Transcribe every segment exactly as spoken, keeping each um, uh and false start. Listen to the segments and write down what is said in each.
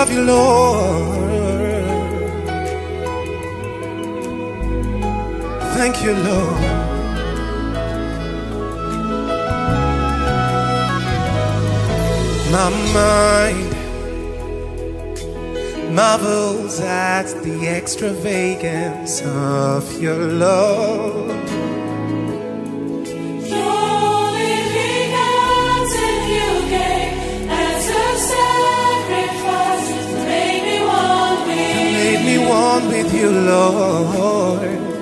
love you, Lord. Thank you, Lord. My mind marvels at the extravagance of your love. One with you, Lord,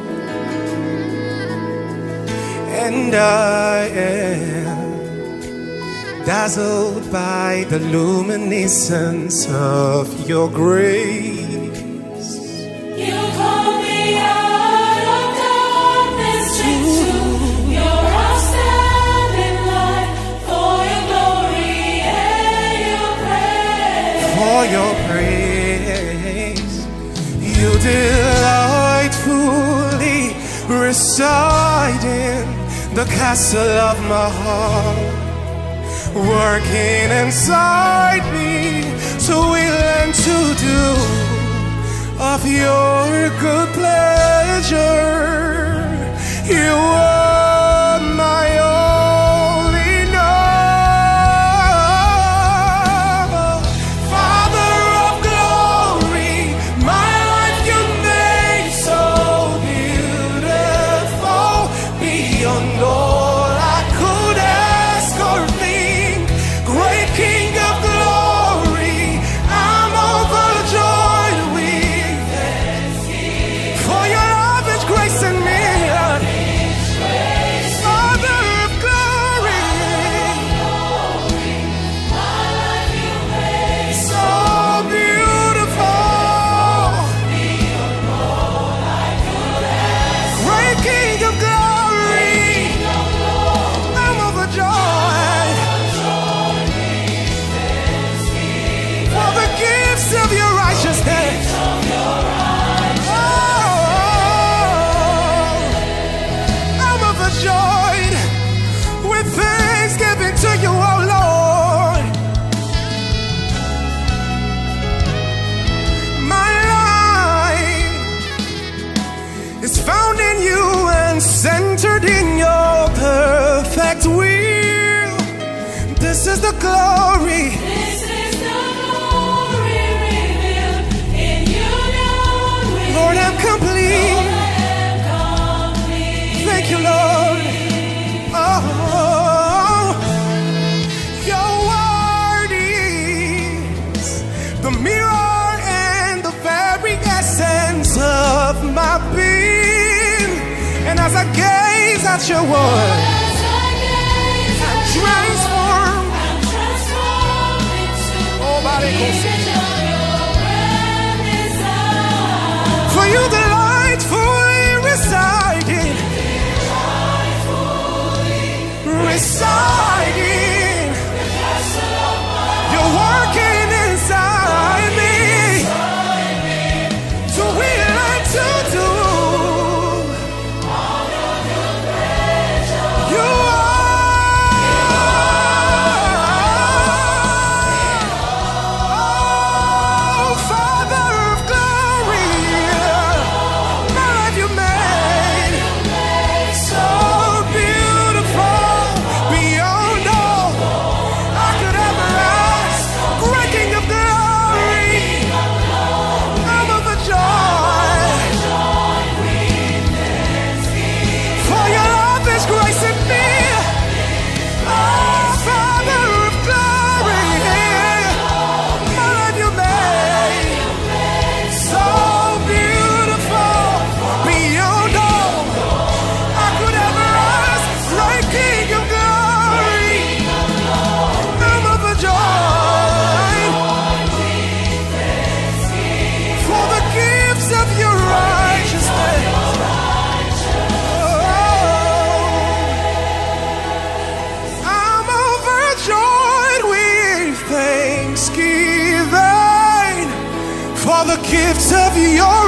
and I am dazzled by the luminescence of your grace. You call me out of darkness into your outstanding light, for your glory and your praise. For your praise. You delightfully reside in the castle of my heart, working inside me to will and to do of your good pleasure. You are my only love, Father of glory. My beyond all I could ask or think, great King of glory, I'm overjoyed with thanksgiving for your love and grace and me. Father of glory, my life you made so beautiful, beyond all I could ask. Great King of glory, of your righteousness. Oh, I'm overjoyed with thanksgiving to you, oh Lord. My life is found in you and centered in your perfect will. This is the glory. Lord, I'm complete. Lord, I'm complete. Thank you, Lord. Oh, your word is the mirror and the very essence of my being. And as I gaze at your word, I'm transformed. I'm transformed into oh, body for you delightfully residing, residing, you're working inside me, to will and to do you are, oh Father of glory. For the gifts of your